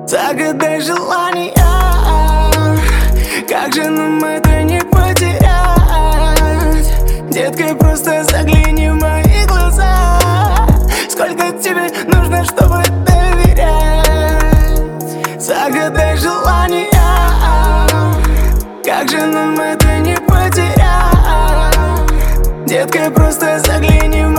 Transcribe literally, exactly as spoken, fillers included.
Загадай желание, как же нам это не потерять? Детка, просто загляни в мои глаза. Сколько тебе нужно, чтобы доверять? Загадай желание, как же нам это не потерять? Детка, просто загляни в мои глаза.